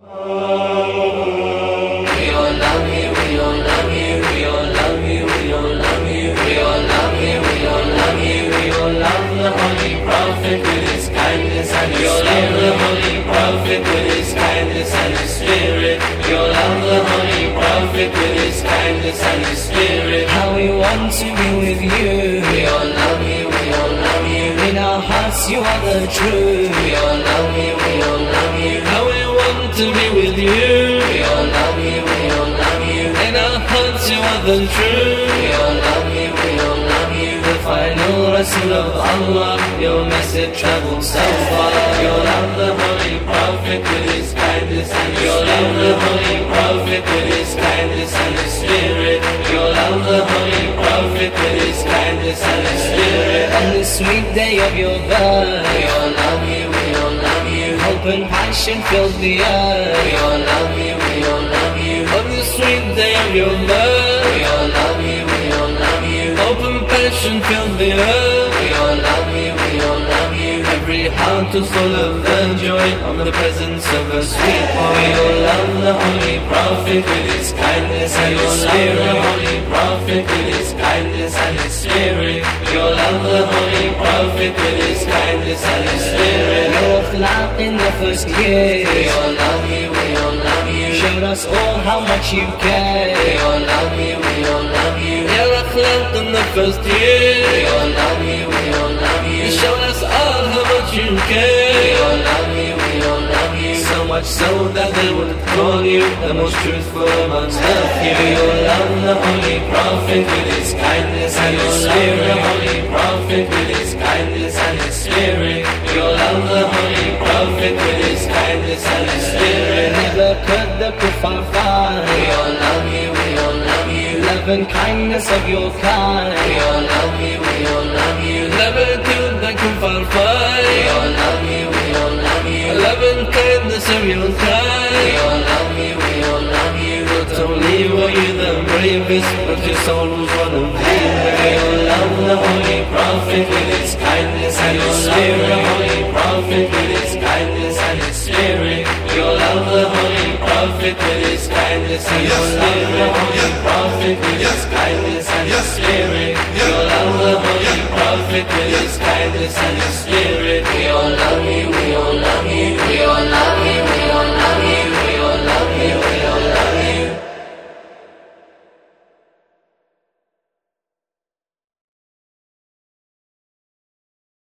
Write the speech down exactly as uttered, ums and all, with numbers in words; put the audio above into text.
How we want to be with you. We all love you, we all love you. In our hearts you are the truth. We all love you, we all love you. How we want to be with you. We all love you, we all love you. In our hearts you are the truth. We all love you, we all love you. The final Rasul of Allah, your message travels so far. Your love, the Holy Prophet with his kindness and your love, the Holy Prophet with his kindness and his spirit. Your love, the Holy Prophet with his kindness and his spirit. On the sweet day of your birth, we all love you, we all love you. Hope and passion filled the earth. We all love you, we all love you. On the sweet day of your birth, we all love you, we all love you. Hope and passion filled the earth. We all love you, we all love you. Every heart is full of the joy of the presence of a sweet boy. We all love the Holy Prophet with his kindness and his spirit. The Holy Prophet with his kindness and his spirit. We all love the Holy Prophet with his kindness and his spirit. Your akhlaq in the first year. We all love you, we all love you. Showed us all how much you care. We all love you, we all love you. Your akhlaq in the first year. We all love you, we all love you. You showed us all how much you care. We all love you, we all love you. So much so that they would call you the most truthful amongst the few. We all love the Holy Prophet with his kindness and his spirit. The Holy Prophet with his kindness and his spirit. We all love the Holy Prophet with his kindness and his spirit. Never could the kuffar find. We all love you, we all love you. Love and kindness of your kind. We all love you, we all love you. Never could the kuffar find. We all love you, we all love you. Love and kindness of your kind. We all love you, we all love you. Not only were you the bravest, but your soul was one of the We all love the Holy Prophet with his kindness and his spirit. The Holy Prophet with his kindness and his spirit. We all love the Holy Prophet with his kindness and his spirit. The Holy Prophet with his kindness and his spirit. We all love the Holy Prophet with his kindness and his spirit. We all love you.